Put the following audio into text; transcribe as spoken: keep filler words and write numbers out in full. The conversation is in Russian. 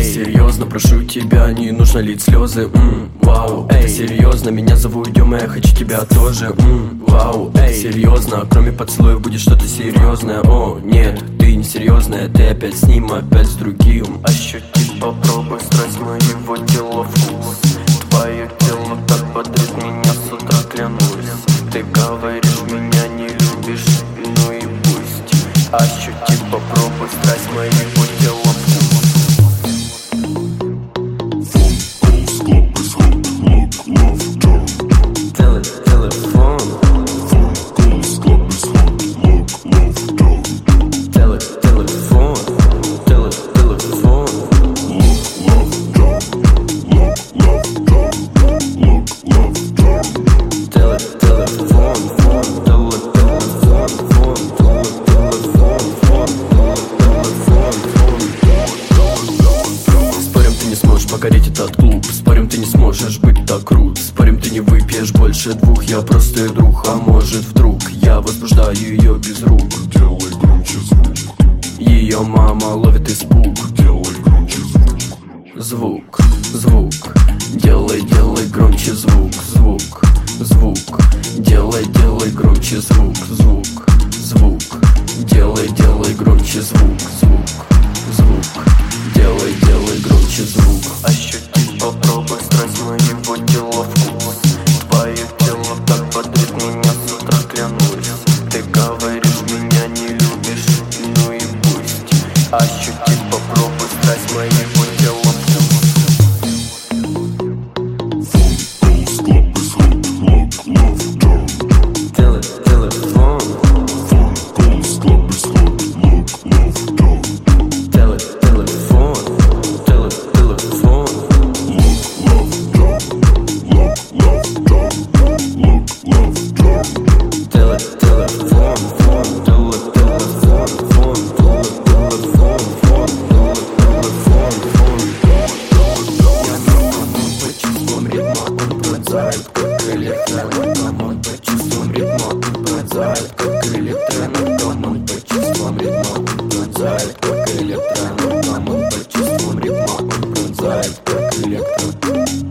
эй, серьезно, прошу тебя, не нужно лить слезы. М, вау, эй, серьезно, меня зовут Дема, я хочу тебя тоже. М, вау, эй, серьезно, кроме поцелуев будет что-то серьезное. О, нет, ты не серьезная, ты опять с ним, опять с другим. Ощутить, попробуй страсть моего тела вкус. Твое тело так бодрит меня с утра, клянусь. Ты говоришь, меня не любишь, ну и пусть. Ощути, попробуй страсть моего тела вкус. Покорить этот клуб. Спорим, ты не сможешь быть так крут. Спорим, ты не выпьешь больше двух. Я просто друг, а может вдруг я возбуждаю ее без рук. Делай громче звук. Ее мама ловит испуг. Делай громче звук. Звук, звук. Делай, делай громче звук. Звук, звук. Делай, делай громче звук. Звук, звук. Делай, делай громче звук. Звук, звук. Делай, делай громче звук. Ощути, попробуй страсть моего тела вкус. Твое тело так бодрит меня с утра, клянусь. Ты говоришь, меня не любишь, ну и пусть. Ощути, попробуй страсть моего тела вкус. Phone calls, club is hot, look, love, down. Теле, телефон. Phone calls, club is hot, look, love, down. Теле, телефон. Теле, телефон. Look, love, down. Look, love, down. Look, love, down. Теле, телефон. Фон, теле, телефон. Фон, теле, телефон. Фон, теле, телефон. Фон. Я наркоман по чувствам ритма, он пронзает, как электронаркоман по чувствам ритма, он пронзает, как электронаркоман по чувствам ритма, он пронзает, как электронаркоман по чувствам ритма, он пронзает, как электро.